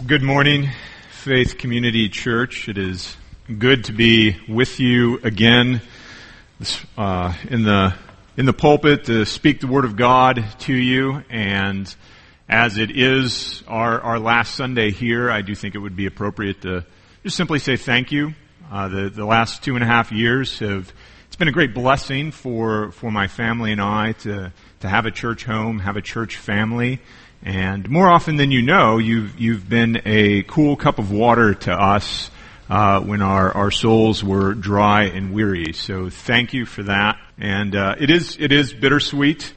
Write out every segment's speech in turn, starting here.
Well, good morning, Faith Community Church. It is good to be with you again in the pulpit to speak the Word of God to you. And as it is our last Sunday here, I do think it would be appropriate to just simply say thank you. The last 2.5 years it's been a great blessing for my family and I to have a church home, have a church family. And more often than you know, you've been a cool cup of water to us when our souls were dry and weary. So thank you for that. And it is bittersweet.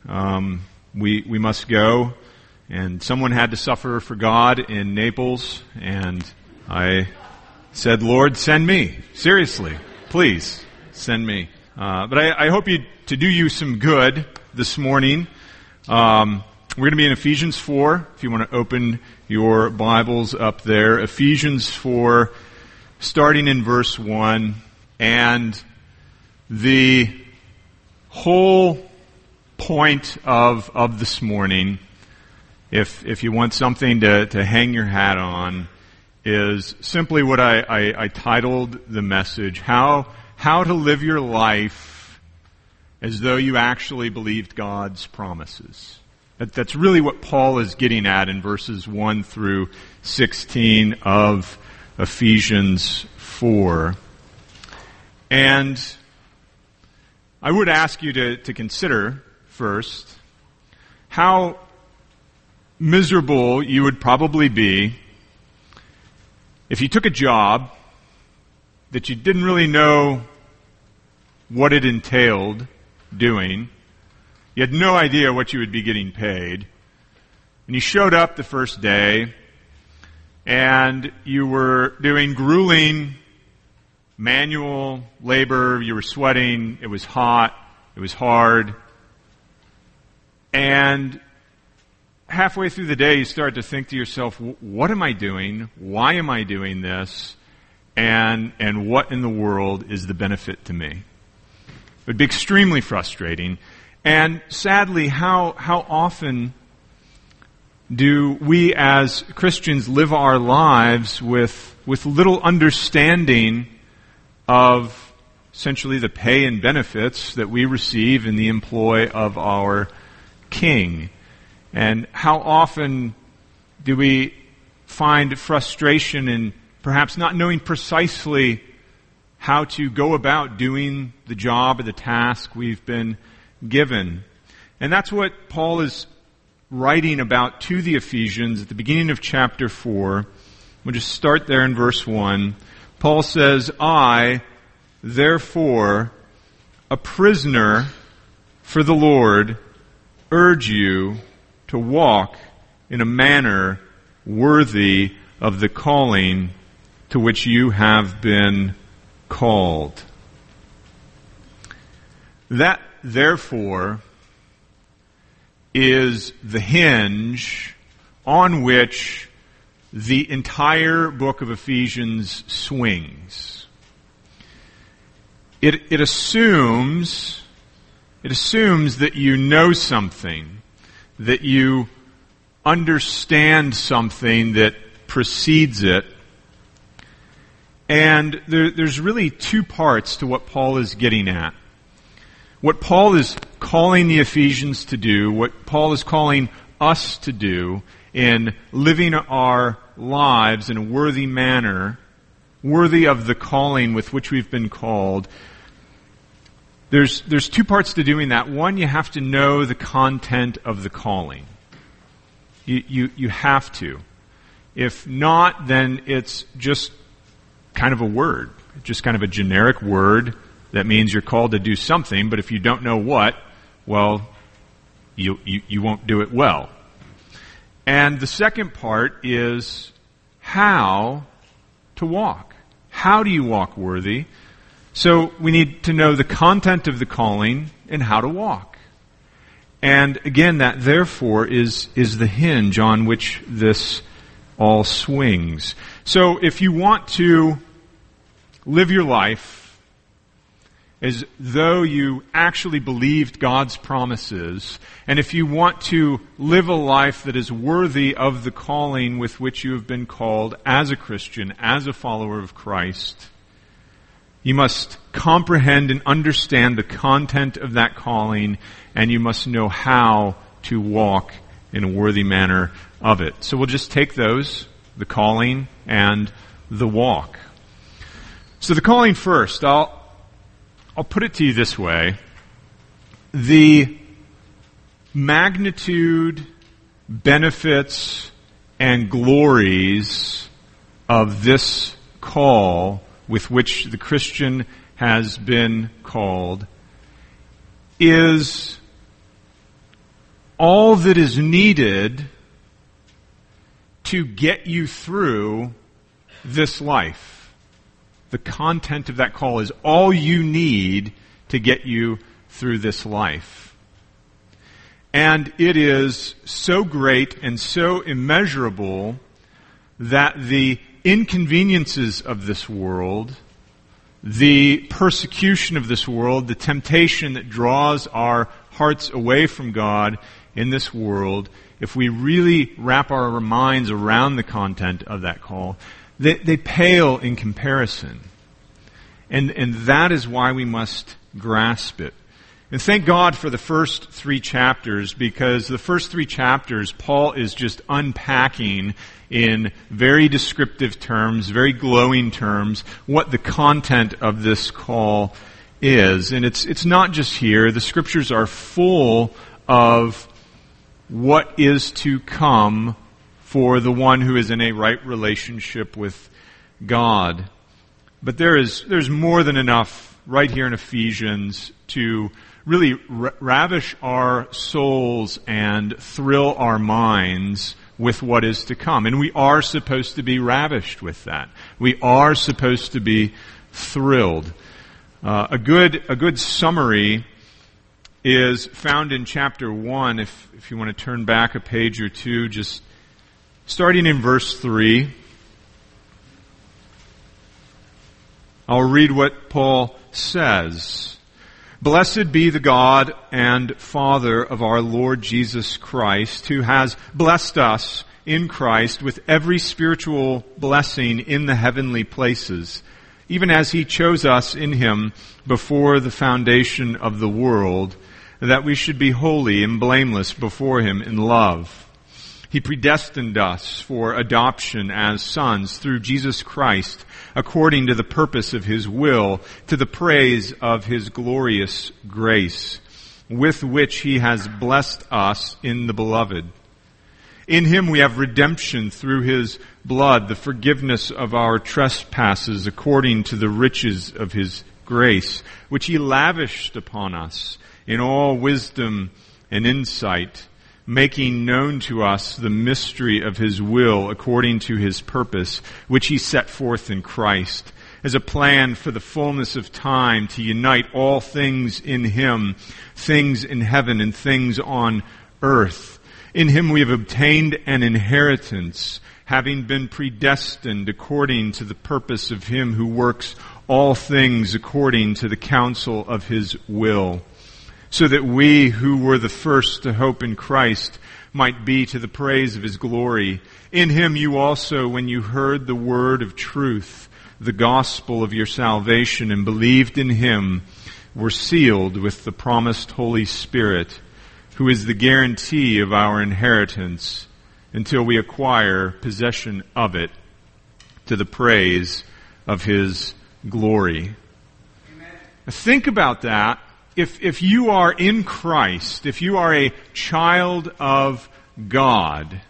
We must go, and someone had to suffer for God in Naples, and I said, Lord, send me. Seriously, please send me. But I hope to do you some good this morning. We're going to be in Ephesians 4, if you want to open your Bibles up there. Ephesians 4, starting in verse 1. And the whole point of this morning, if you want something to hang your hat on, is simply what I titled the message, How to Live Your Life as Though You Actually Believed God's Promises. That's really what Paul is getting at in verses 1 through 16 of Ephesians 4. And I would ask you to consider first how miserable you would probably be if you took a job that you didn't really know what it entailed doing. You had no idea what you would be getting paid. And you showed up the first day, and you were doing grueling manual labor. You were sweating. It was hot. It was hard. And halfway through the day, you start to think to yourself, what am I doing? Why am I doing this? And what in the world is the benefit to me? It would be extremely frustrating. And sadly, how often do we as Christians live our lives with little understanding of essentially the pay and benefits that we receive in the employ of our King? And how often do we find frustration in perhaps not knowing precisely how to go about doing the job or the task we've been given? And that's what Paul is writing about to the Ephesians at the beginning of chapter 4. We'll just start there in verse 1. Paul says, I, therefore, a prisoner for the Lord, urge you to walk in a manner worthy of the calling to which you have been called. That, therefore, is the hinge on which the entire book of Ephesians swings. It assumes that you know something, that you understand something that precedes it. And there's really two parts to what Paul is getting at. What Paul is calling the Ephesians to do, what Paul is calling us to do in living our lives in a worthy manner, worthy of the calling with which we've been called. There's two parts to doing that. One, you have to know the content of the calling. You have to. If not, then it's just kind of a word, just kind of a generic word. That means you're called to do something, but if you don't know what, well, you won't do it well. And the second part is how to walk. How do you walk worthy? So we need to know the content of the calling and how to walk. And again, that therefore is the hinge on which this all swings. So if you want to live your life as though you actually believed God's promises, and if you want to live a life that is worthy of the calling with which you have been called as a Christian, as a follower of Christ, you must comprehend and understand the content of that calling, and you must know how to walk in a worthy manner of it. So we'll just take those, the calling and the walk. So the calling first, I'll put it to you this way. The magnitude, benefits, and glories of this call with which the Christian has been called is all that is needed to get you through this life. The content of that call is all you need to get you through this life. And it is so great and so immeasurable that the inconveniences of this world, the persecution of this world, the temptation that draws our hearts away from God in this world, if we really wrap our minds around the content of that call, they pale in comparison. And that is why we must grasp it. And thank God for the first 3 chapters, because the first 3 chapters, Paul is just unpacking in very descriptive terms, very glowing terms, what the content of this call is. And it's not just here. The Scriptures are full of what is to come for the one who is in a right relationship with God. But there's more than enough right here in Ephesians to really ravish our souls and thrill our minds with what is to come. And we are supposed to be ravished with that. We are supposed to be thrilled. A good summary is found in chapter 1, if you want to turn back a page or two, just starting in verse 3. I'll read what Paul says. Blessed be the God and Father of our Lord Jesus Christ, who has blessed us in Christ with every spiritual blessing in the heavenly places, even as He chose us in Him before the foundation of the world, that we should be holy and blameless before Him in love. He predestined us for adoption as sons through Jesus Christ, according to the purpose of His will, to the praise of His glorious grace, with which He has blessed us in the Beloved. In Him we have redemption through His blood, the forgiveness of our trespasses, according to the riches of His grace, which He lavished upon us in all wisdom and insight, making known to us the mystery of His will according to His purpose, which He set forth in Christ, as a plan for the fullness of time to unite all things in Him, things in heaven and things on earth. In Him we have obtained an inheritance, having been predestined according to the purpose of Him who works all things according to the counsel of His will, so that we who were the first to hope in Christ might be to the praise of His glory. In Him you also, when you heard the word of truth, the gospel of your salvation, and believed in Him, were sealed with the promised Holy Spirit, who is the guarantee of our inheritance until we acquire possession of it, to the praise of His glory. Amen. Think about that. If you are in Christ, if you are a child of God,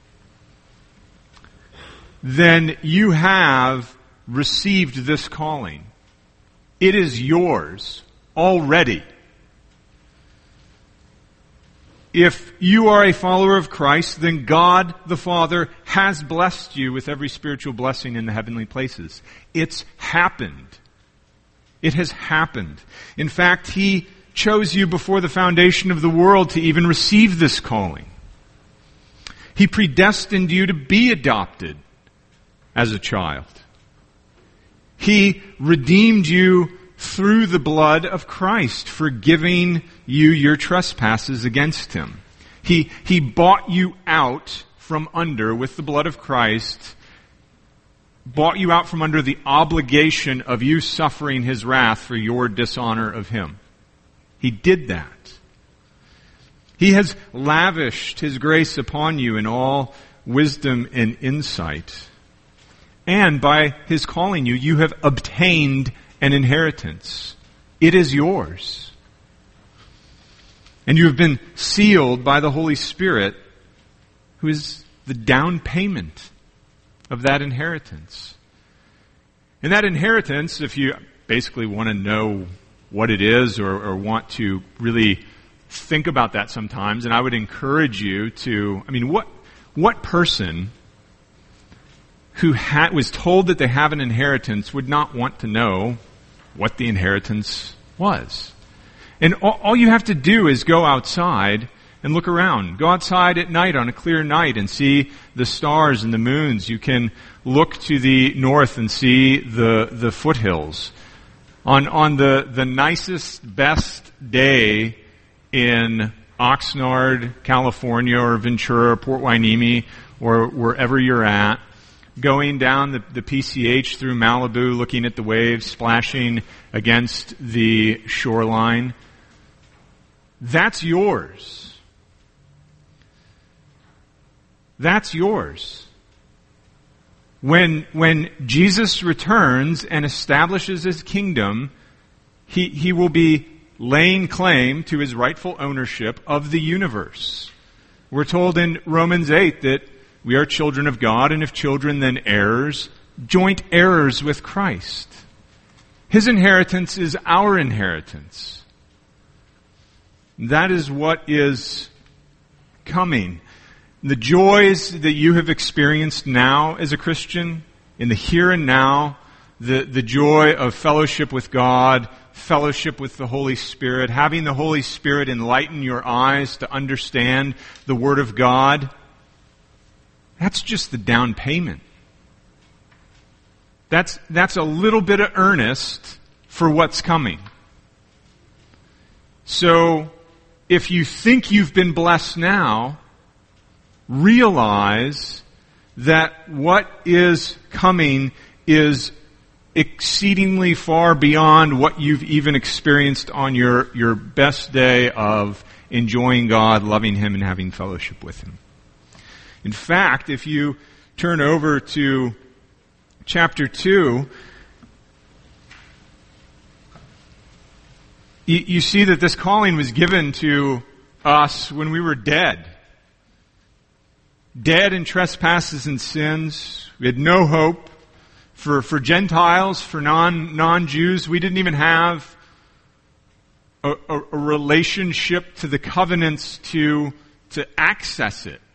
then you have received this calling. It is yours already. If you are a follower of Christ, then God the Father has blessed you with every spiritual blessing in the heavenly places. It's happened. It has happened. In fact, He chose you before the foundation of the world to even receive this calling. He predestined you to be adopted as a child. He redeemed you through the blood of Christ, forgiving you your trespasses against him. He bought you out from under with the blood of Christ, bought you out from under the obligation of you suffering his wrath for your dishonor of him. He did that. He has lavished his grace upon you in all wisdom and insight. And by his calling you, you have obtained an inheritance. It is yours. And you have been sealed by the Holy Spirit, who is the down payment of that inheritance. And that inheritance, if you basically want to know what it is or want to really think about that sometimes, and I would encourage you to, what person who was told that they have an inheritance would not want to know what the inheritance was? And all you have to do is go outside and look around. Go outside at night on a clear night and see the stars and the moons. You can look to the north and see the foothills. On the nicest, best day in Oxnard, California, or Ventura, or Port Hueneme, or wherever you're at, going down the PCH through Malibu, looking at the waves splashing against the shoreline, that's yours. That's yours. When Jesus returns and establishes his kingdom, he will be laying claim to his rightful ownership of the universe. We're told in Romans 8 that we are children of God, and if children, then heirs, joint heirs with Christ. His inheritance is our inheritance. That is what is coming. The joys that you have experienced now as a Christian, in the here and now, the joy of fellowship with God, fellowship with the Holy Spirit, having the Holy Spirit enlighten your eyes to understand the Word of God, that's just the down payment. That's a little bit of earnest for what's coming. So, if you think you've been blessed now, realize that what is coming is exceedingly far beyond what you've even experienced on your best day of enjoying God, loving him, and having fellowship with him. In fact, if you turn over to chapter 2, you see that this calling was given to us when we were dead. Dead in trespasses and sins. We had no hope. For Gentiles, for non-Jews, we didn't even have a relationship to the covenants to access it.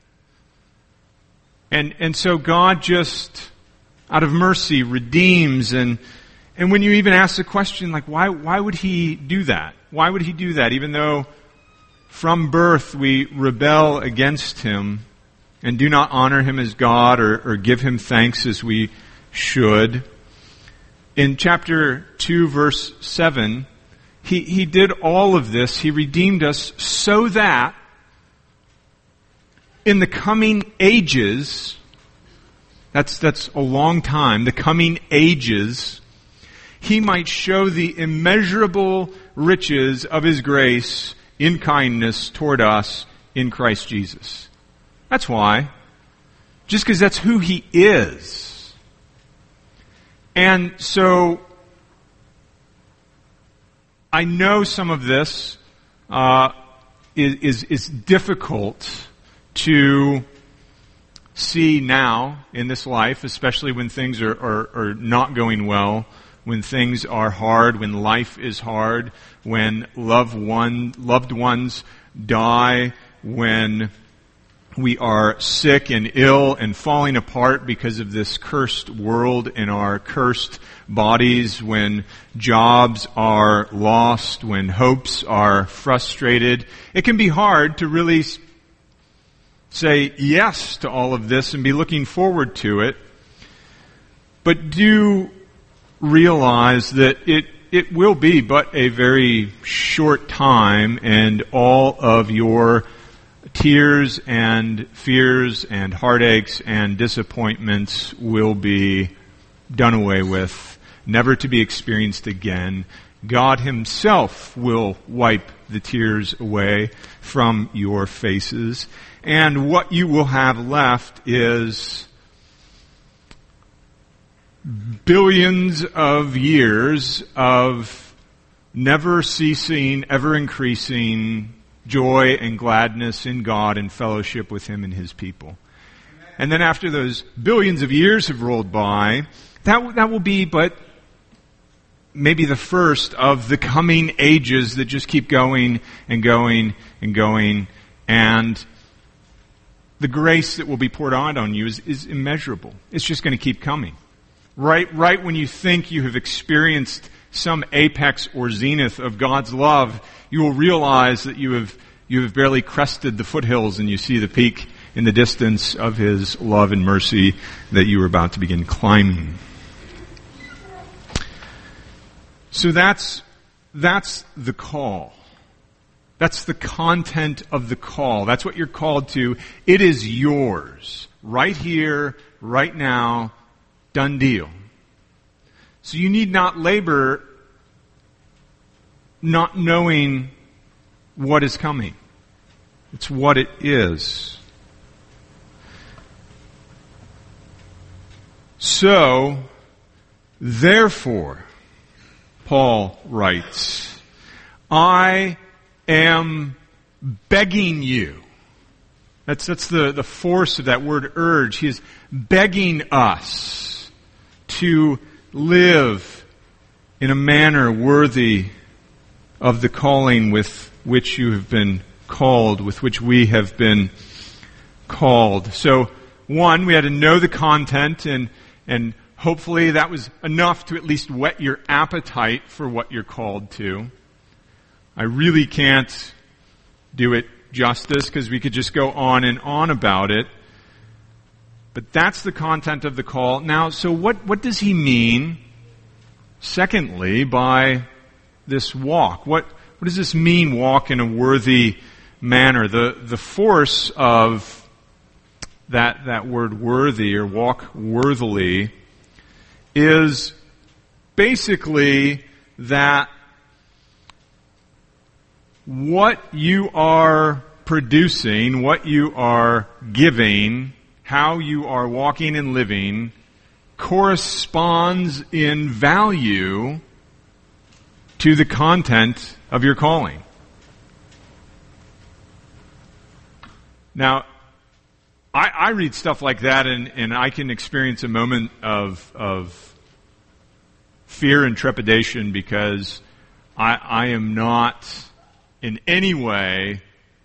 And so God just, out of mercy, redeems. And when you even ask the question, like, why would he do that? Why would he do that? Even though from birth we rebel against him and do not honor him as God or give him thanks as we should. In chapter 2, verse 7, he did all of this. He redeemed us so that in the coming ages, that's a long time, the coming ages, he might show the immeasurable riches of his grace in kindness toward us in Christ Jesus. That's why. Just because that's who he is. And so, I know some of this is difficult to see now in this life, especially when things are not going well, when things are hard, when life is hard, when loved ones die, when we are sick and ill and falling apart because of this cursed world and our cursed bodies, when jobs are lost, when hopes are frustrated. It can be hard to really say yes to all of this and be looking forward to it. But do realize that it will be but a very short time, and all of your tears and fears and heartaches and disappointments will be done away with, never to be experienced again. God Himself will wipe the tears away from your faces, and what you will have left is billions of years of never ceasing, ever increasing joy and gladness in God and fellowship with Him and His people. And then after those billions of years have rolled by, that will be but maybe the first of the coming ages that just keep going and going and going, and the grace that will be poured out on you is immeasurable. It's just going to keep coming. Right when you think you have experienced some apex or zenith of God's love, you will realize that you have barely crested the foothills, and you see the peak in the distance of His love and mercy that you are about to begin climbing. So that's the call. That's the content of the call. That's what you're called to. It is yours. Right here, right now, done deal. So you need not labor not knowing what is coming. It's what it is. So, therefore, Paul writes, I am begging you. That's the force of that word urge. He is begging us to live in a manner worthy of the calling with which you have been called, with which we have been called. So, one, we had to know the content, and hopefully that was enough to at least whet your appetite for what you're called to. I really can't do it justice because we could just go on and on about it. But that's the content of the call. Now, so what does he mean, secondly, by this walk? What does this mean, walk in a worthy manner? The force of that word worthy, or walk worthily, is basically that what you are producing, what you are giving, how you are walking and living, corresponds in value to the content of your calling. Now, I read stuff like that, and I can experience a moment of fear and trepidation because I am not in any way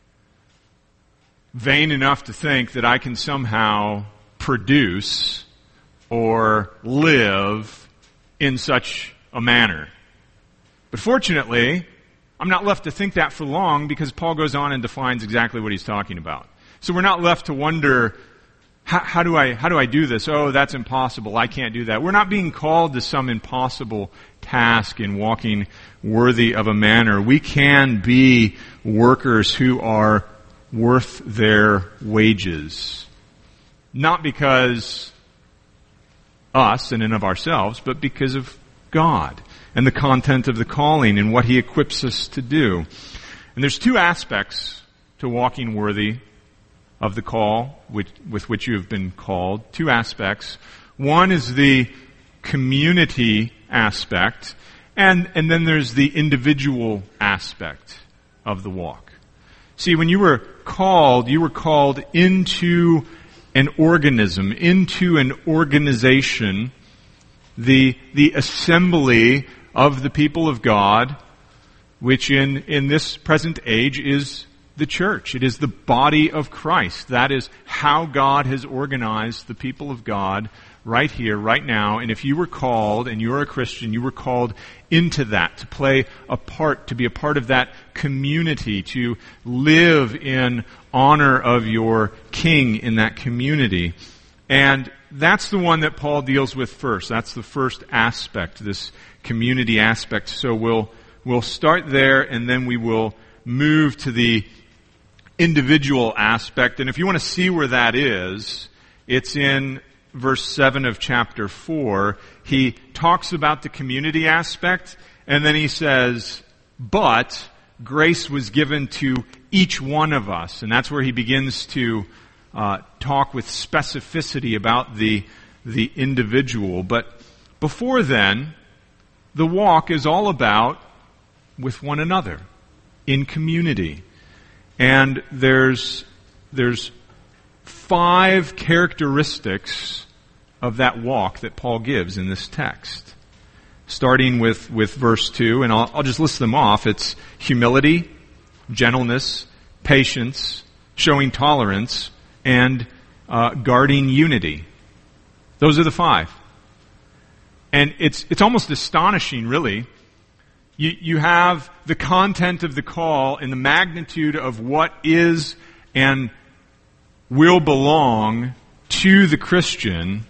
vain enough to think that I can somehow produce or live in such a manner. But fortunately, I'm not left to think that for long, because Paul goes on and defines exactly what he's talking about. So we're not left to wonder, how do I do this? Oh, that's impossible. I can't do that. We're not being called to some impossible task in walking worthy of a manner. We can be workers who are worth their wages. Not because us in and of ourselves, but because of God and the content of the calling and what He equips us to do. And there's two aspects to walking worthy of the call with which you have been called. Two aspects. One is the community aspect, and then there's the individual aspect of the walk. See, when you were called into an organism, into an organization, the assembly of the people of God, which in this present age is the church. It is the body of Christ. That is how God has organized the people of God right here, right now. And if you were called, and you're a Christian, you were called into that, to play a part, to be a part of that community, to live in honor of your King in that community. And that's the one that Paul deals with first. That's the first aspect, this community aspect. So we'll start there, and then we will move to the individual aspect. And if you want to see where that is, it's in verse 7 of chapter 4. He talks about the community aspect, and then he says, but grace was given to each one of us. And that's where he begins to talk with specificity about the individual. But before then, the walk is all about with one another, in community. And there's 5 characteristics of that walk that Paul gives in this text. Starting with verse 2, and I'll just list them off. It's humility, gentleness, patience, showing tolerance, and guarding unity. Those are the 5. And it's almost astonishing, really. You have the content of the call and the magnitude of what is and will belong to the Christian.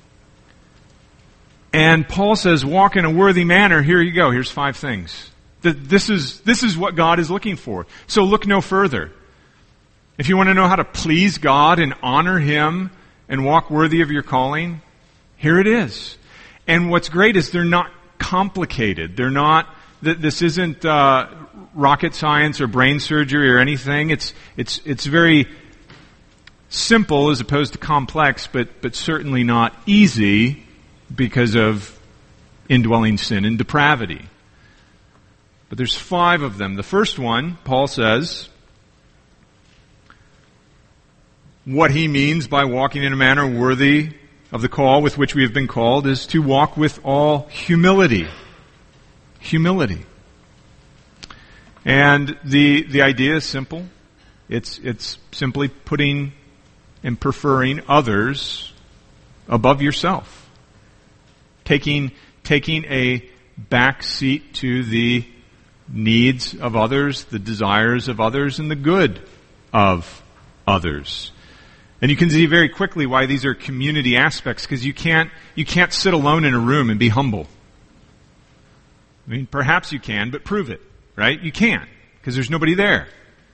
And Paul says, walk in a worthy manner. Here you go. Here's 5 things. This is what God is looking for. So look no further. If you want to know how to please God and honor Him and walk worthy of your calling, here it is. And what's great is they're not complicated. They're not, this isn't rocket science or brain surgery or anything. It's very simple as opposed to complex, but certainly not easy because of indwelling sin and depravity. But there's 5 of them. The first one, Paul says, what he means by walking in a manner worthy of the call with which we have been called is to walk with all humility. Humility. And the idea is simple. It's simply putting and preferring others above yourself. Taking a back seat to the needs of others, the desires of others, and the good of others. And you can see very quickly why these are community aspects, because you can't sit alone in a room and be humble. I mean, perhaps you can, but prove it, right? You can't, because there's nobody there.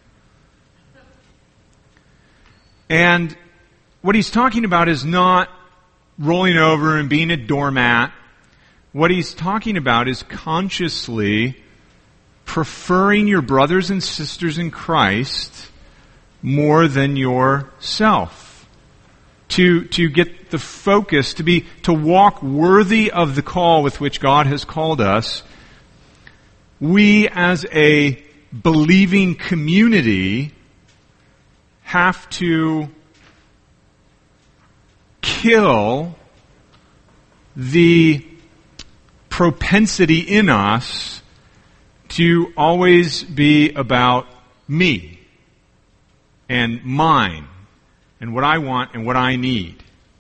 And what he's talking about is not rolling over and being a doormat. What he's talking about is consciously preferring your brothers and sisters in Christ more than yourself. To get the focus, to walk worthy of the call with which God has called us. We as a believing community have to kill the propensity in us to always be about me and mine and what I want and what I need.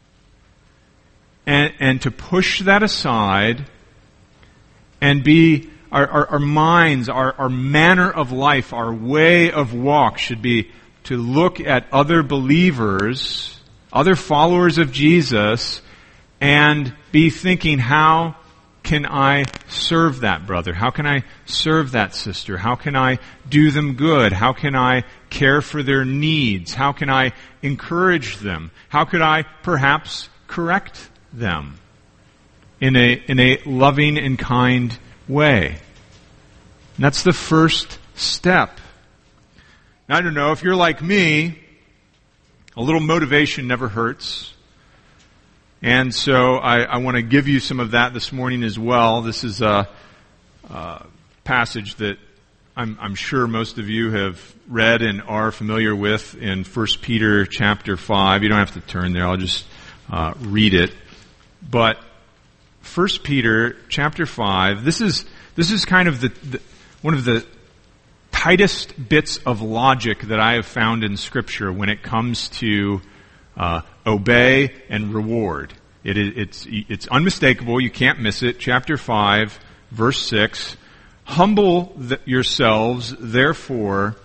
And to push that aside and be our minds, our manner of life, our way of walk should be to look at other believers, other followers of Jesus, and be thinking, how can I serve that brother? How can I serve that sister? How can I do them good? How can I care for their needs? How can I encourage them? How could I perhaps correct them in a loving and kind way? And that's the first step. Now, I don't know, if you're like me, a little motivation never hurts. And so I want to give you some of that this morning as well. This is a passage that I'm sure most of you have read and are familiar with in 1 Peter chapter 5. You don't have to turn there. I'll just read it. But 1 Peter chapter 5, this is kind of one of the tightest bits of logic that I have found in Scripture when it comes to obey and reward. It's unmistakable. You can't miss it. Chapter 5, verse 6. Humble yourselves, therefore,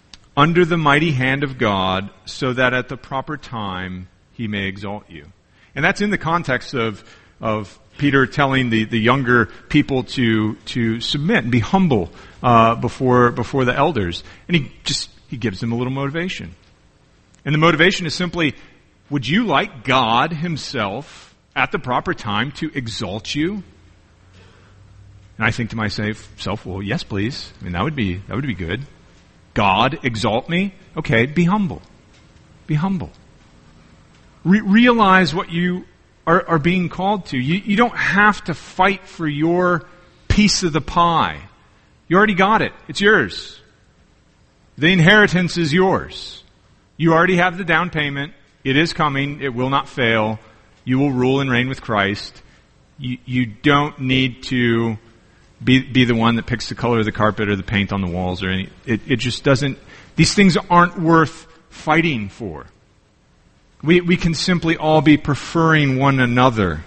under the mighty hand of God, so that at the proper time He may exalt you. And that's in the context of Peter telling the younger people to submit and be humble before the elders. And he gives them a little motivation. And the motivation is simply, would you like God himself at the proper time to exalt you? And I think to myself, well, yes, please. I mean, that would be good. God exalt me? Okay, be humble. Be humble. Realize what you are being called to. You don't have to fight for your piece of the pie. You already got it. It's yours. The inheritance is yours. You already have the down payment. It is coming. It will not fail. You will rule and reign with Christ. You don't need to be the one that picks the color of the carpet or the paint on the walls or any. It just doesn't. These things aren't worth fighting for. We can simply all be preferring one another.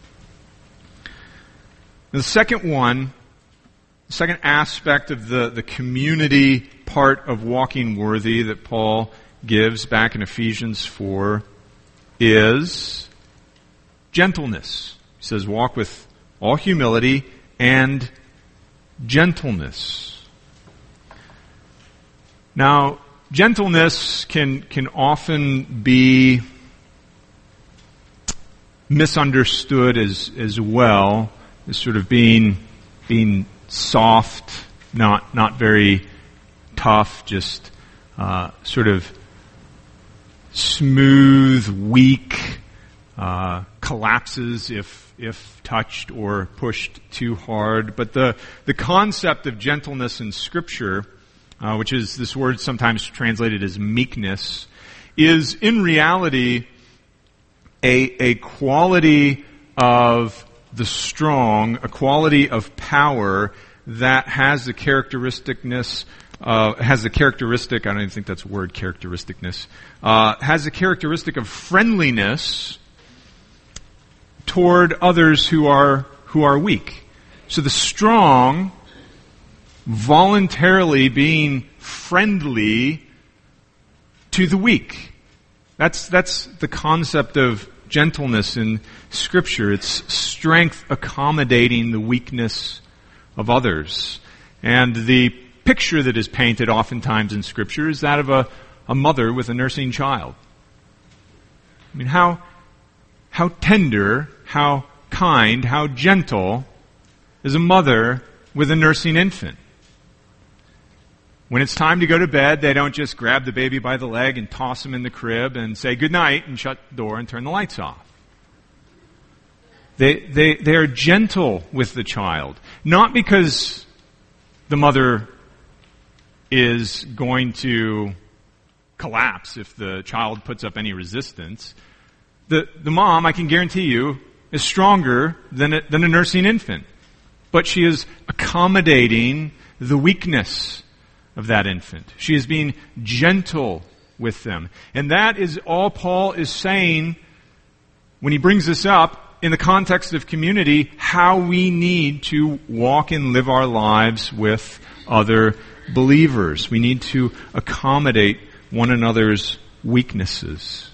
The second aspect of the community part of walking worthy that Paul gives back in Ephesians 4 is gentleness. He says, walk with all humility and gentleness. Now, gentleness can often be misunderstood as well, as sort of being soft, not very tough, just sort of smooth, weak, collapses if touched or pushed too hard. But the concept of gentleness in Scripture, which is this word sometimes translated as meekness, is in reality a quality of the strong, a quality of power that has the characteristicness, I don't even think that's a word, characteristicness, has a characteristic of friendliness toward others who are weak. So the strong voluntarily being friendly to the weak. That's the concept of gentleness in Scripture. It's strength accommodating the weakness of others. And the picture that is painted oftentimes in Scripture is that of a mother with a nursing child. I mean, how tender, how kind, how gentle is a mother with a nursing infant. When it's time to go to bed, they don't just grab the baby by the leg and toss him in the crib and say good night and shut the door and turn the lights off. They are gentle with the child. Not because the mother is going to collapse if the child puts up any resistance. The mom, I can guarantee you, is stronger than a nursing infant. But she is accommodating the weakness of that infant. She is being gentle with them. And that is all Paul is saying when he brings this up in the context of community, how we need to walk and live our lives with other believers. We need to accommodate one another's weaknesses.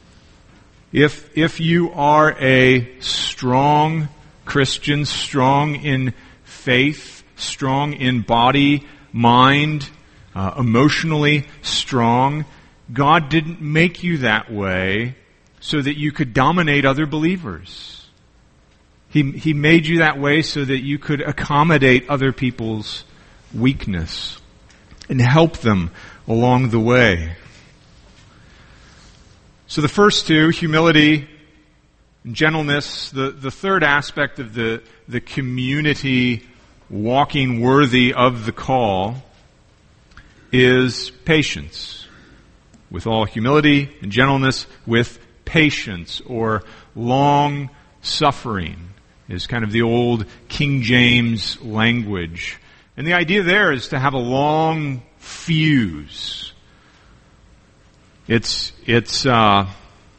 If you are a strong Christian, strong in faith, strong in body, mind, emotionally strong, God didn't make you that way so that you could dominate other believers. He made you that way so that you could accommodate other people's weakness and help them along the way. So the first two, humility and gentleness. The third aspect of the community walking worthy of the call is patience. With all humility and gentleness, with patience, or long suffering, is kind of the old King James language. And the idea there is to have a long fuse. It's the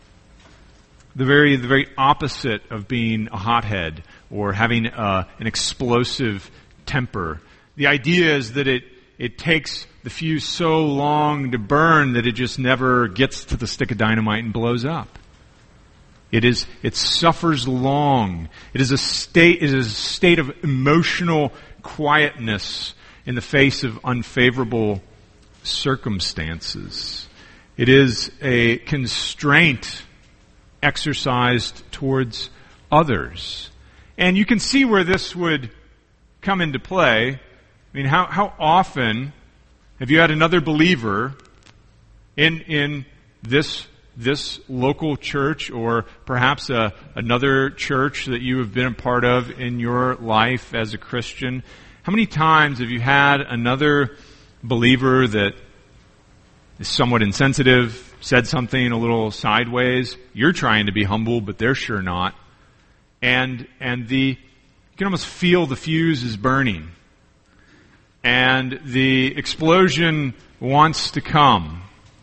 very opposite of being a hothead or having an explosive temper. The idea is that it takes the fuse so long to burn that it just never gets to the stick of dynamite and blows up. It suffers long. It is a state of emotional quietness in the face of unfavorable circumstances. It is a constraint exercised towards others. And you can see where this would come into play. I mean, how often have you had another believer in this local church, or perhaps another church that you have been a part of in your life as a Christian? How many times have you had another believer that is somewhat insensitive, said something a little sideways? You're trying to be humble, but they're sure not. And you can almost feel the fuse is burning. And the explosion wants to come.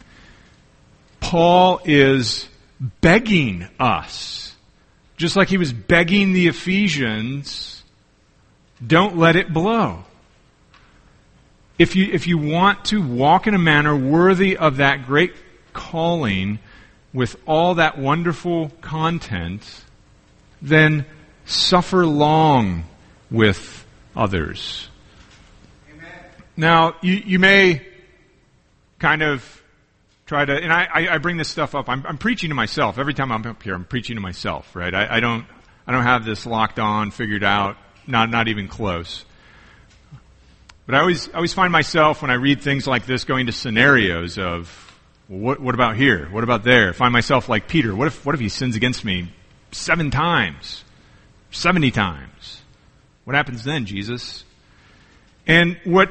Paul is begging us, just like he was begging the Ephesians, don't let it blow. If you want to walk in a manner worthy of that great calling with all that wonderful content, then suffer long with others. Amen. Now, you may kind of try to, and I bring this stuff up. I'm preaching to myself every time I'm up here. I'm preaching to myself, right? I don't have this locked on, figured out, not even close. But I always find myself when I read things like this going to scenarios of, well, what about here? What about there? I find myself like Peter. What if he sins against me 7 times, 70 times? What happens then, Jesus? And what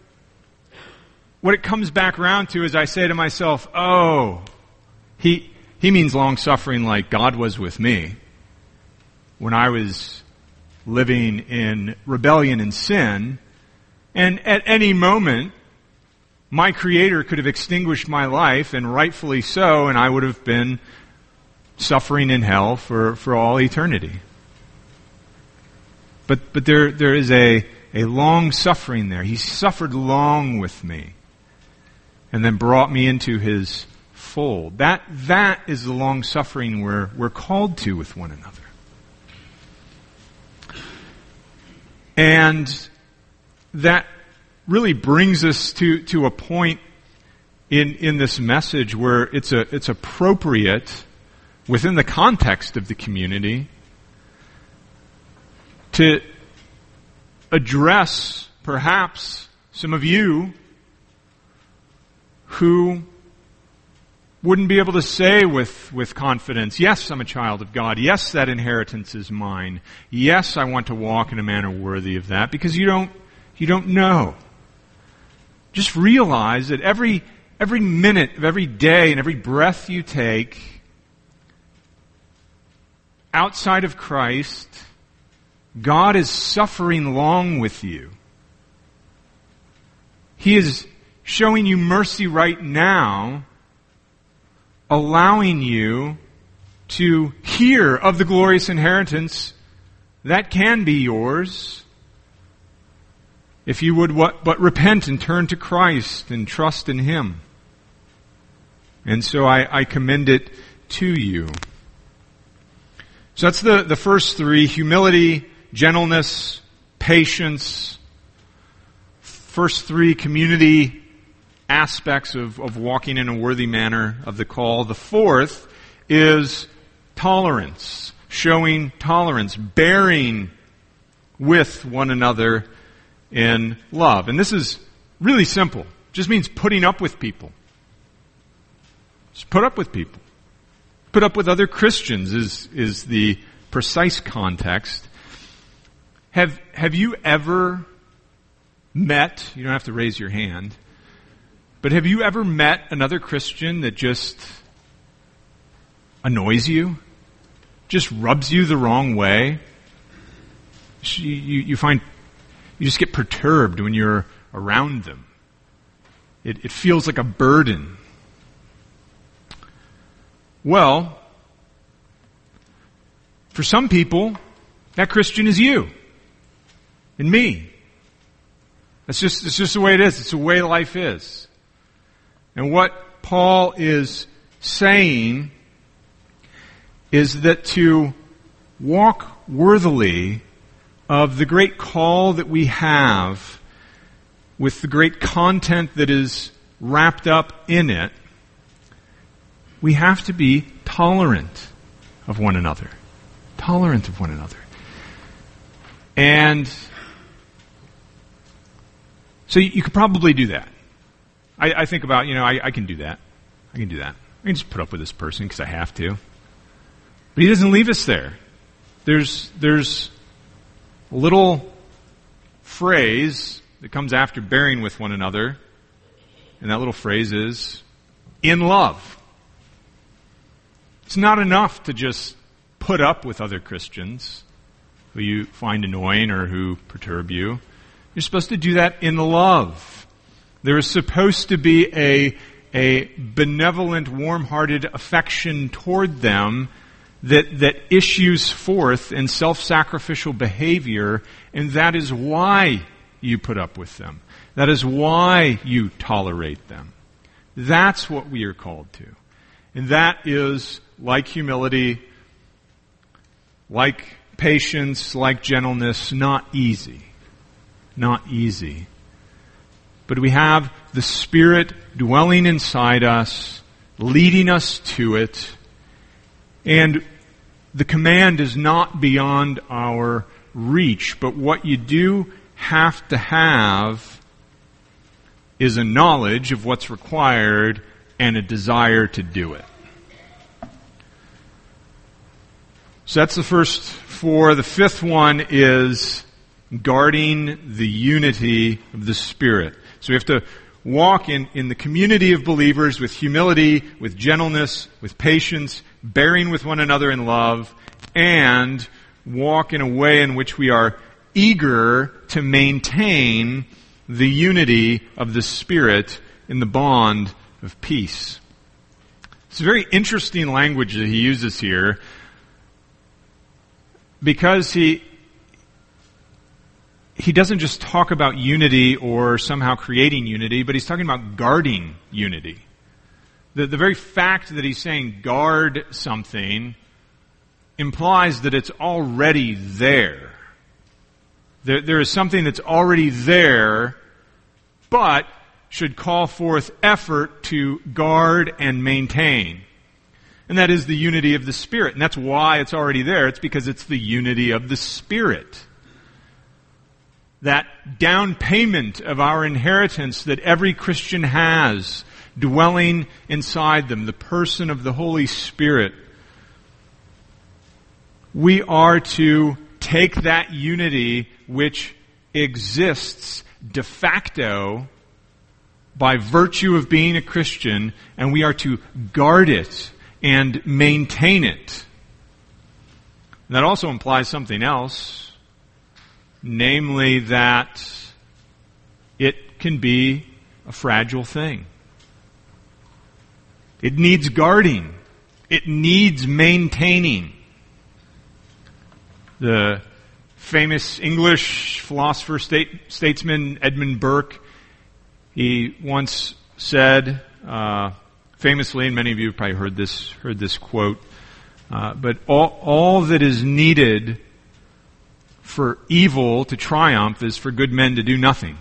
it comes back around to is I say to myself, oh, he means long-suffering like God was with me when I was living in rebellion and sin. And at any moment, my Creator could have extinguished my life, and rightfully so, and I would have been suffering in hell for all eternity. But there is a long suffering there. He suffered long with me, and then brought me into His fold. That is the long suffering we're called to with one another. And that really brings us to a point in this message where it's appropriate within the context of the community to address perhaps some of you who wouldn't be able to say with confidence, yes, I'm a child of God. Yes, that inheritance is mine. Yes, I want to walk in a manner worthy of that, because you don't know. Just realize that every minute of every day and every breath you take outside of Christ, God is suffering long with you. He is showing you mercy right now, allowing you to hear of the glorious inheritance that can be yours if you would but repent and turn to Christ and trust in Him. And so I commend it to you. So that's the first 3: humility, gentleness, patience. First 3 community aspects of walking in a worthy manner of the call. The fourth is tolerance, showing tolerance, bearing with one another in love. And this is really simple. It just means putting up with people. Just put up with people. Put up with other Christians is the precise context. Have you ever met, you don't have to raise your hand, but have you ever met another Christian that just annoys you? Just rubs you the wrong way? You find you just get perturbed when you're around them. It feels like a burden. Well, for some people, that Christian is you and me. It's just the way it is. It's the way life is. And what Paul is saying is that to walk worthily of the great call that we have with the great content that is wrapped up in it, we have to be tolerant of one another. Tolerant of one another. And so you could probably do that. I think about, I can do that. I can do that. I can just put up with this person because I have to. But he doesn't leave us there. There's a little phrase that comes after bearing with one another, and that little phrase is, in love. It's not enough to just put up with other Christians who you find annoying or who perturb you. You're supposed to do that in love. There is supposed to be a benevolent, warm-hearted affection toward them that issues forth in self-sacrificial behavior, and that is why you put up with them. That is why you tolerate them. That's what we are called to. And that is, like humility, like patience, like gentleness, not easy. Not easy. But we have the Spirit dwelling inside us, leading us to it, and the command is not beyond our reach, but what you do have to have is a knowledge of what's required and a desire to do it. So that's the first four. The fifth one is guarding the unity of the Spirit. So we have to walk in the community of believers with humility, with gentleness, with patience, bearing with one another in love, and walk in a way in which we are eager to maintain the unity of the Spirit in the bond of peace. It's a very interesting language that he uses here, because he doesn't just talk about unity or somehow creating unity, but he's talking about guarding unity. The very fact that he's saying guard something implies that it's already there. There is something that's already there, but should call forth effort to guard and maintain. And that is the unity of the Spirit. And that's why it's already there. It's because it's the unity of the Spirit. That down payment of our inheritance that every Christian has dwelling inside them, the person of the Holy Spirit. We are to take that unity which exists de facto by virtue of being a Christian, and we are to guard it and maintain it. And that also implies something else, namely that it can be a fragile thing. It needs guarding. It needs maintaining. The famous English philosopher, statesman Edmund Burke, he once said, famously, and many of you have probably heard this quote, but all that is needed for evil to triumph is for good men to do nothing.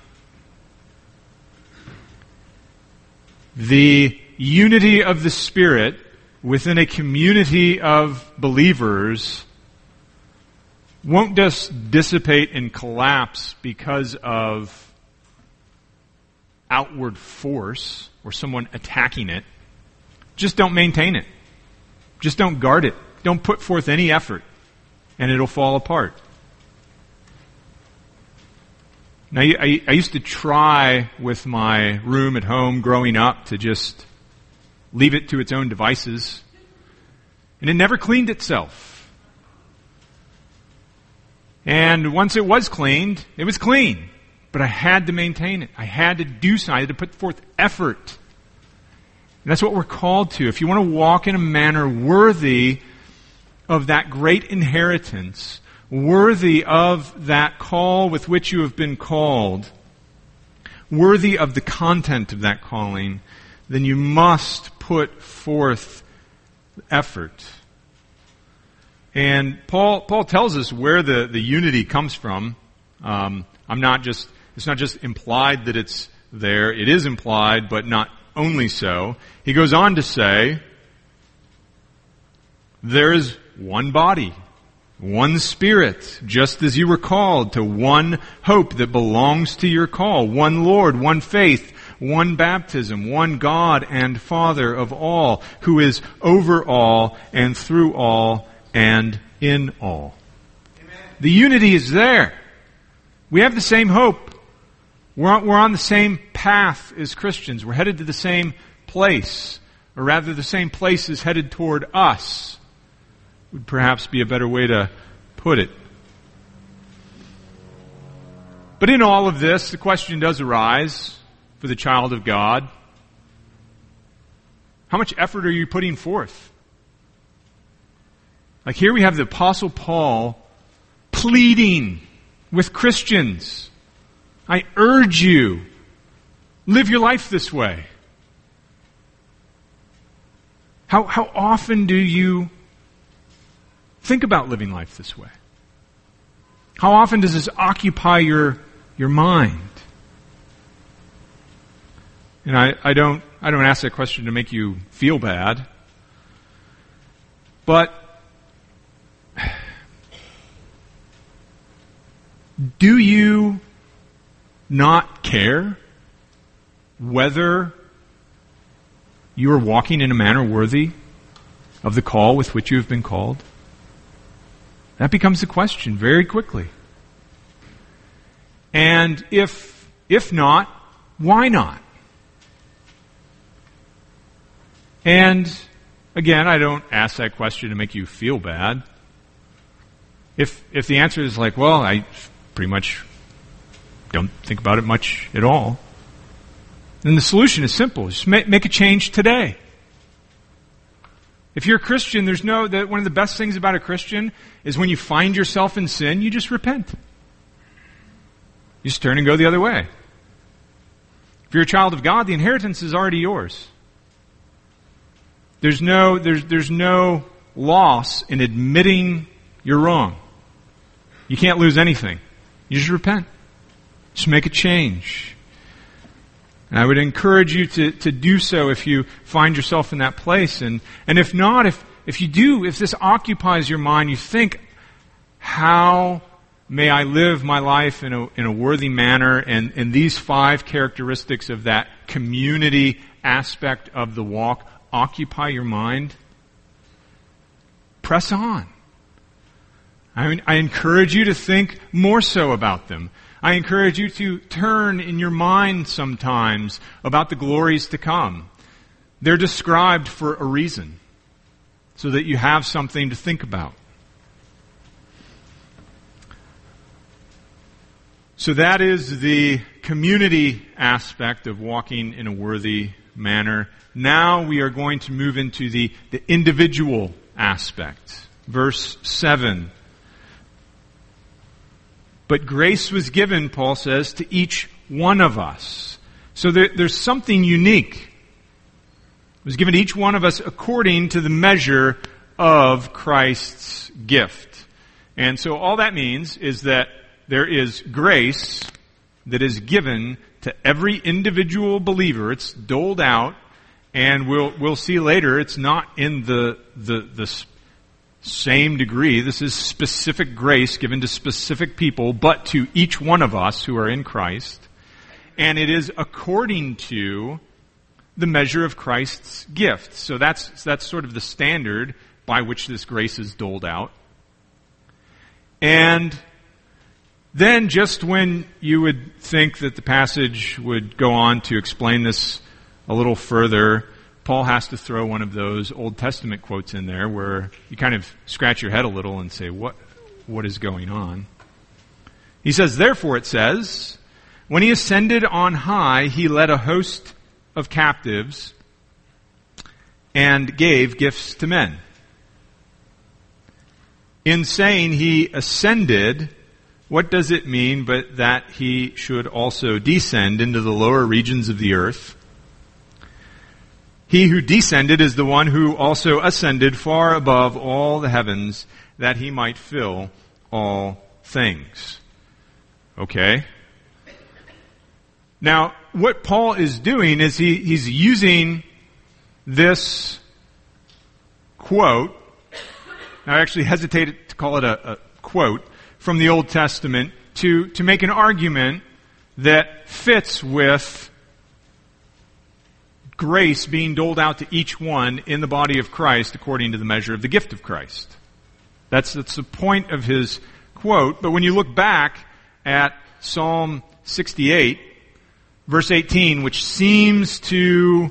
The unity of the Spirit within a community of believers won't just dissipate and collapse because of outward force or someone attacking it. Just don't maintain it. Just don't guard it. Don't put forth any effort, and it'll fall apart. Now, I used to try with my room at home growing up to just leave it to its own devices, and it never cleaned itself. And once it was cleaned, it was clean. But I had to maintain it. I had to do something. I had to put forth effort. And that's what we're called to. If you want to walk in a manner worthy of that great inheritance, worthy of that call with which you have been called, worthy of the content of that calling, then you must put forth effort. And Paul tells us where the unity comes from. It's not just implied that it's there. It is implied, but not only so. He goes on to say, there is one body, one Spirit, just as you were called to one hope that belongs to your call, one Lord, one faith, one baptism, one God and Father of all, who is over all and through all and in all. Amen. The unity is there. We have the same hope. We're on the same path as Christians. We're headed to the same place, or rather the same place is headed toward us, would perhaps be a better way to put it. But in all of this, the question does arise for the child of God. How much effort are you putting forth? Like here we have the Apostle Paul pleading with Christians. I urge you, live your life this way. How often do you think about living life this way? How often does this occupy your mind? And I don't ask that question to make you feel bad, but do you not care whether you are walking in a manner worthy of the call with which you have been called? That becomes the question very quickly. And if not, why not? And again, I don't ask that question to make you feel bad. If the answer is like, well, I pretty much don't think about it much at all, then the solution is simple. Just make a change today. If you're a Christian, one of the best things about a Christian is when you find yourself in sin, you just repent. You just turn and go the other way. If you're a child of God, the inheritance is already yours. There's no loss in admitting you're wrong. You can't lose anything. You just repent. Just make a change. And I would encourage you to do so if you find yourself in that place. And if not, if you do, if this occupies your mind, you think, how may I live my life in a worthy manner? And these 5 characteristics of that community aspect of the walk occupy your mind, press on. I encourage you to think more so about them. I encourage you to turn in your mind sometimes about the glories to come. They're described for a reason, so that you have something to think about. So that is the community aspect of walking in a worthy manner. Now we are going to move into the individual aspect. Verse 7. But grace was given, Paul says, to each one of us. So there's something unique. It was given to each one of us according to the measure of Christ's gift. And so all that means is that there is grace that is given to every individual believer. It's doled out, and we'll see later it's not in the same degree. This is specific grace given to specific people, but to each one of us who are in Christ. And it is according to the measure of Christ's gift. So that's sort of the standard by which this grace is doled out. And then just when you would think that the passage would go on to explain this a little further, Paul has to throw one of those Old Testament quotes in there where you kind of scratch your head a little and say, what is going on? He says, therefore it says, when he ascended on high, he led a host of captives and gave gifts to men. In saying he ascended, what does it mean but that he should also descend into the lower regions of the earth? He who descended is the one who also ascended far above all the heavens, that he might fill all things. Okay? Now, what Paul is doing is he's using this quote. Now, I actually hesitated to call it a quote from the Old Testament to make an argument that fits with grace being doled out to each one in the body of Christ according to the measure of the gift of Christ. That's the point of his quote. But when you look back at Psalm 68, verse 18, which seems to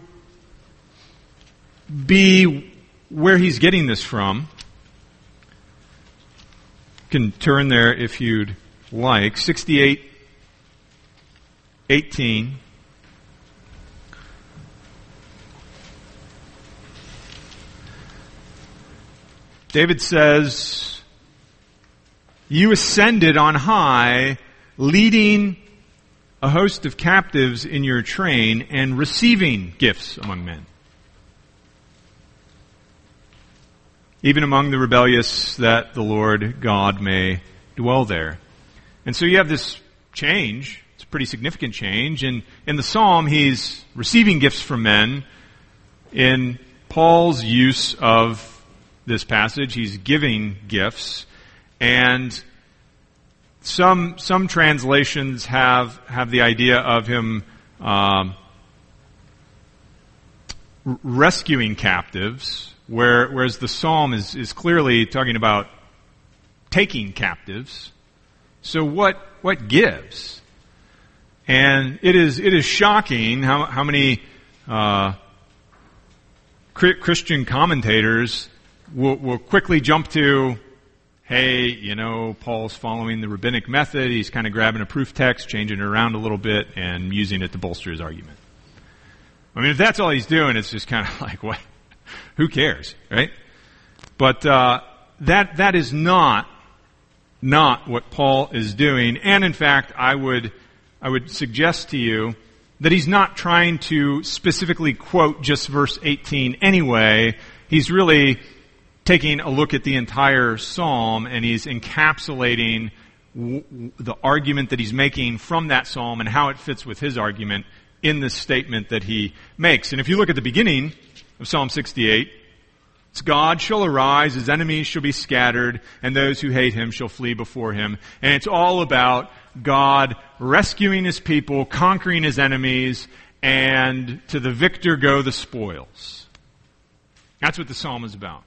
be where he's getting this from, you can turn there if you'd like. 68:18. David says, "You ascended on high, leading a host of captives in your train and receiving gifts among men. Even among the rebellious, that the Lord God may dwell there." And so you have this change. It's a pretty significant change. And in the psalm, he's receiving gifts from men. In Paul's use of this passage, he's giving gifts. And some translations have the idea of him rescuing captives, whereas the psalm is clearly talking about taking captives. So what gives? And it is shocking how many Christian commentators will quickly jump to, hey, Paul's following the rabbinic method. He's kind of grabbing a proof text, changing it around a little bit, and using it to bolster his argument. I mean, if that's all he's doing, it's just kind of like, what? Who cares, right? But that is not what Paul is doing. And in fact, I would suggest to you that he's not trying to specifically quote just verse 18 anyway. He's really taking a look at the entire psalm, and he's encapsulating the argument that he's making from that psalm and how it fits with his argument in this statement that he makes. And if you look at the beginning of Psalm 68, it's God shall arise, his enemies shall be scattered, and those who hate him shall flee before him. And it's all about God rescuing his people, conquering his enemies, and to the victor go the spoils. That's what the psalm is about.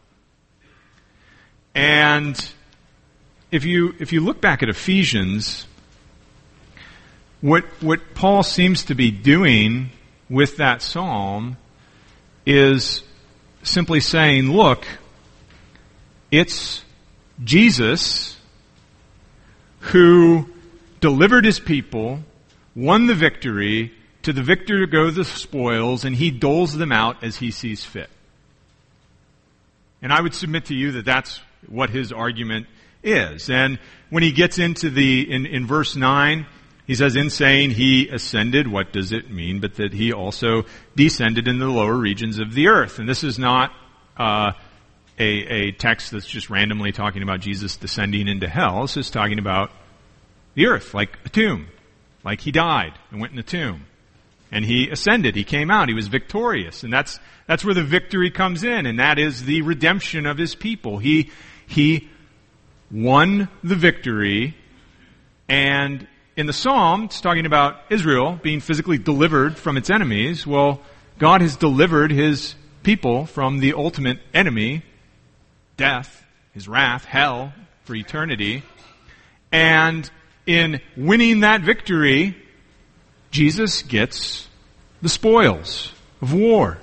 And if you look back at Ephesians, what Paul seems to be doing with that psalm is simply saying, look, it's Jesus who delivered his people, won the victory, to the victor go the spoils, and he doles them out as he sees fit. And I would submit to you that that's what his argument is. And when he gets into in verse 9, he says, in saying he ascended, what does it mean? But that he also descended in the lower regions of the earth. And this is not a text that's just randomly talking about Jesus descending into hell. This is talking about the earth, like a tomb. Like he died and went in a tomb. And he ascended, he came out, he was victorious. And that's where the victory comes in, and that is the redemption of his people. He won the victory, and in the psalm, it's talking about Israel being physically delivered from its enemies. Well, God has delivered his people from the ultimate enemy, death, his wrath, hell, for eternity. And in winning that victory, Jesus gets the spoils of war.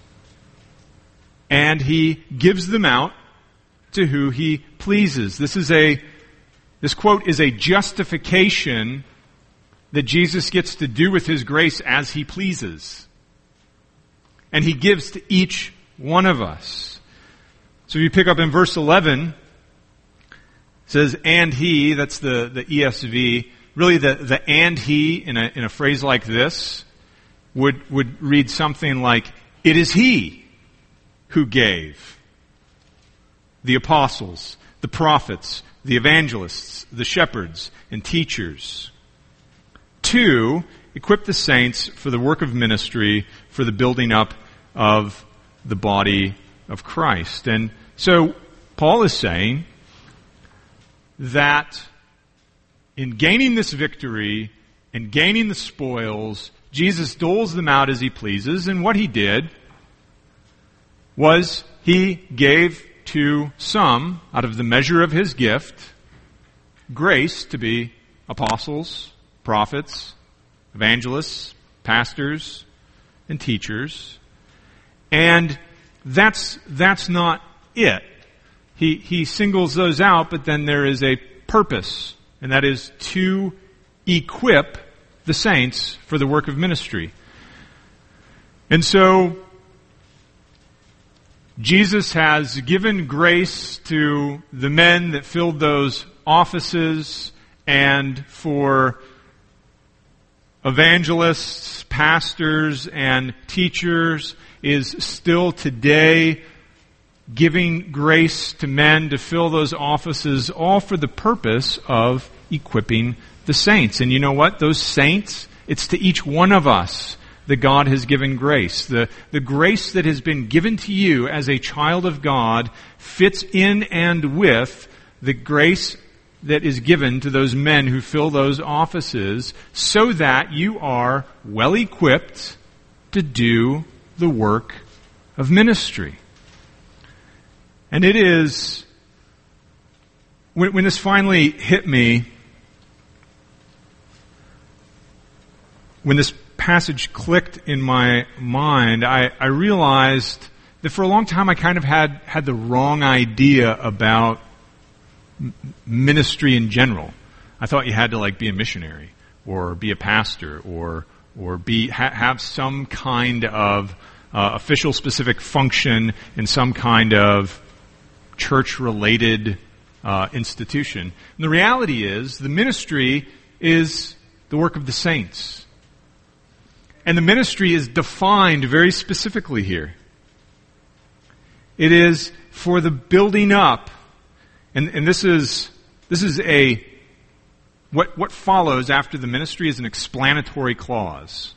And he gives them out to who he pleases. This quote is a justification that Jesus gets to do with his grace as he pleases. And he gives to each one of us. So if you pick up in verse 11, it says, and he, that's the ESV, really the and he in a phrase like this would read something like, it is he who gave the apostles, the prophets, the evangelists, the shepherds, and teachers. 2, equip the saints for the work of ministry, for the building up of the body of Christ. And so Paul is saying that in gaining this victory and gaining the spoils, Jesus doles them out as he pleases, and what he did was he gave to some, out of the measure of his gift, grace to be apostles, prophets, evangelists, pastors, and teachers. And that's not it. He singles those out, but then there is a purpose, and that is to equip the saints for the work of ministry. And so Jesus has given grace to the men that filled those offices, and for evangelists, pastors, and teachers is still today giving grace to men to fill those offices, all for the purpose of equipping the saints. And you know what? Those saints, it's to each one of us that God has given grace. The grace that has been given to you as a child of God fits in and with the grace that is given to those men who fill those offices, so that you are well equipped to do the work of ministry. And it is, when this finally hit me, when this passage clicked in my mind, I realized that for a long time I kind of had the wrong idea about ministry in general. I thought you had to be a missionary or be a pastor or have some kind of official specific function in some kind of church-related institution. And the reality is, the ministry is the work of the saints. And the ministry is defined very specifically here. It is for the building up. And this is what follows after the ministry is an explanatory clause.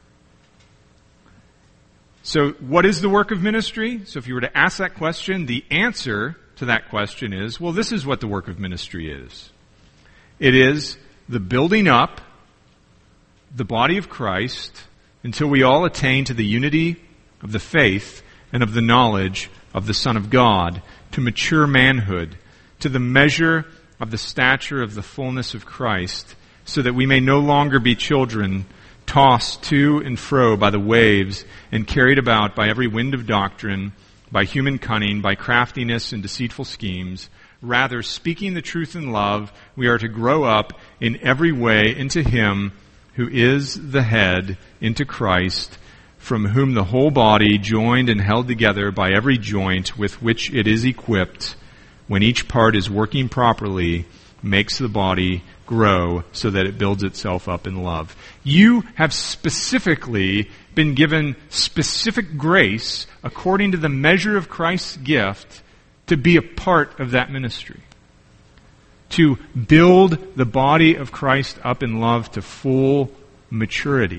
So what is the work of ministry? So if you were to ask that question, the answer to that question is, well, this is what the work of ministry is. It is the building up the body of Christ until we all attain to the unity of the faith and of the knowledge of the Son of God, to mature manhood, to the measure of the stature of the fullness of Christ, so that we may no longer be children, tossed to and fro by the waves and carried about by every wind of doctrine, by human cunning, by craftiness and deceitful schemes. Rather, speaking the truth in love, we are to grow up in every way into Him who is the head, into Christ, from whom the whole body, joined and held together by every joint with which it is equipped, when each part is working properly, makes the body grow so that it builds itself up in love. You have specifically been given specific grace according to the measure of Christ's gift to be a part of that ministry. To build the body of Christ up in love to full maturity.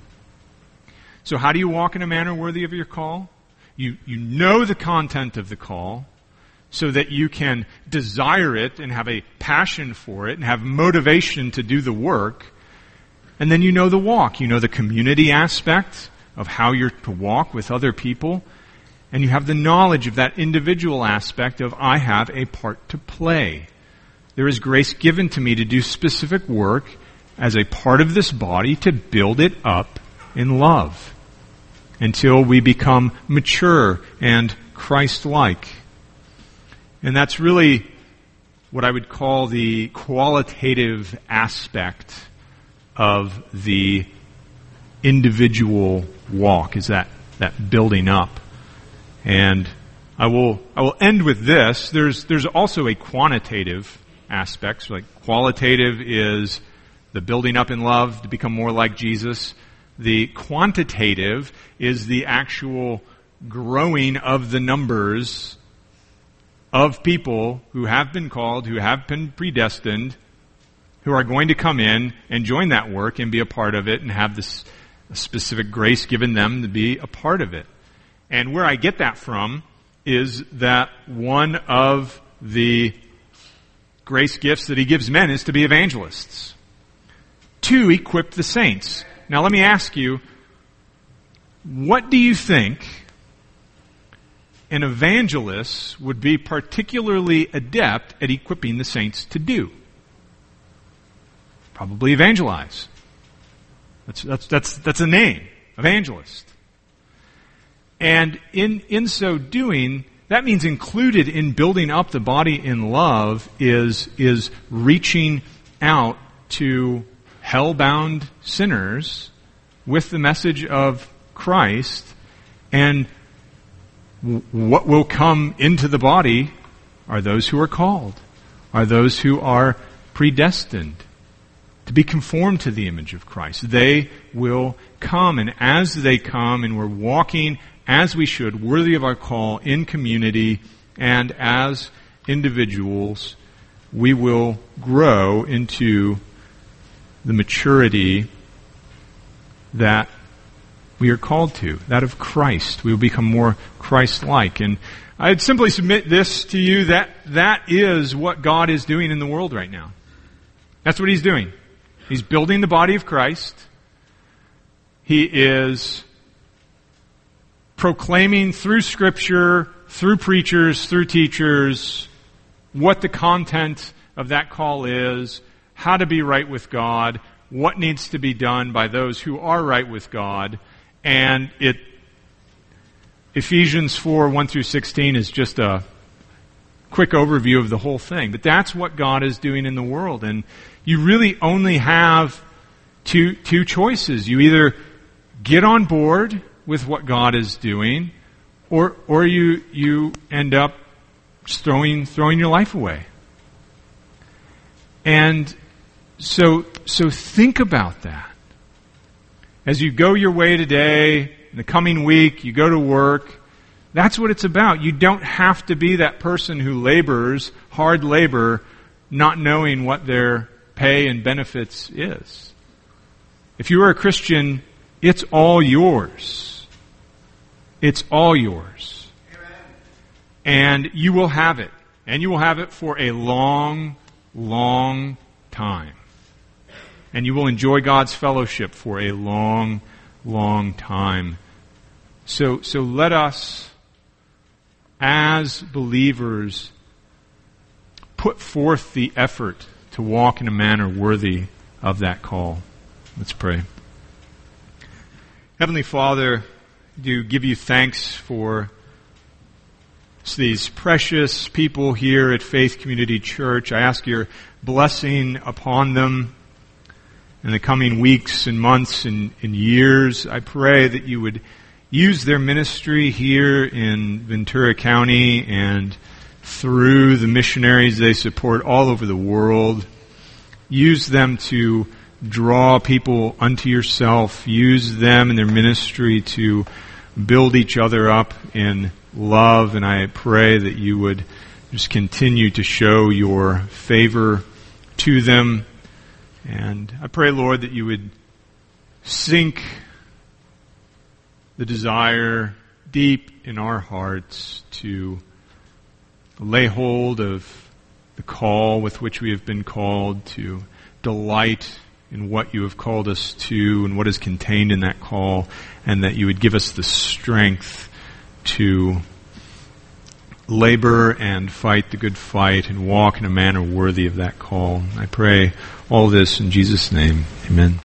So how do you walk in a manner worthy of your call? You know the content of the call, so that you can desire it and have a passion for it and have motivation to do the work. And then you know the walk. You know the community aspect of how you're to walk with other people. And you have the knowledge of that individual aspect of, I have a part to play. There is grace given to me to do specific work as a part of this body to build it up in love until we become mature and Christ-like. And that's really what I would call the qualitative aspect of the individual walk, is that building up. And I will end with this. There's also a quantitative aspect. So qualitative is the building up in love to become more like Jesus. The quantitative is the actual growing of the numbers of people who have been called, who have been predestined, who are going to come in and join that work and be a part of it and have this specific grace given them to be a part of it. And where I get that from is that one of the grace gifts that he gives men is to be evangelists, to equip the saints. Now let me ask you, what do you think an evangelist would be particularly adept at equipping the saints to do? Probably evangelize. That's a name, evangelist. And in so doing, that means included in building up the body in love is reaching out to hell-bound sinners with the message of Christ. And what will come into the body are those who are called, are those who are predestined to be conformed to the image of Christ. They will come, and as they come, and we're walking as we should, worthy of our call in community and as individuals, we will grow into the maturity that we are called to, that of Christ. We will become more Christ-like. And I'd simply submit this to you, that is what God is doing in the world right now. That's what He's doing. He's building the body of Christ. He is proclaiming through Scripture, through preachers, through teachers, what the content of that call is, how to be right with God, what needs to be done by those who are right with God. And Ephesians 4, 1 through 16 is just a quick overview of the whole thing. But that's what God is doing in the world. And you really only have two choices. You either get on board with what God is doing, or you end up just throwing your life away. And so think about that. As you go your way today, in the coming week, you go to work, that's what it's about. You don't have to be that person who labors, hard labor, not knowing what their pay and benefits is. If you are a Christian, it's all yours. It's all yours. And you will have it. And you will have it for a long, long time. And you will enjoy God's fellowship for a long, long time. So let us, as believers, put forth the effort to walk in a manner worthy of that call. Let's pray. Heavenly Father, do give you thanks for these precious people here at Faith Community Church. I ask your blessing upon them in the coming weeks and months and years. I pray that you would use their ministry here in Ventura County and through the missionaries they support all over the world. Use them to draw people unto yourself. Use them in their ministry to build each other up in love. And I pray that you would just continue to show your favor to them. And I pray, Lord, that you would sink the desire deep in our hearts to lay hold of the call with which we have been called, to delight in what you have called us to and what is contained in that call, and that you would give us the strength to labor and fight the good fight and walk in a manner worthy of that call. I pray all this in Jesus' name. Amen.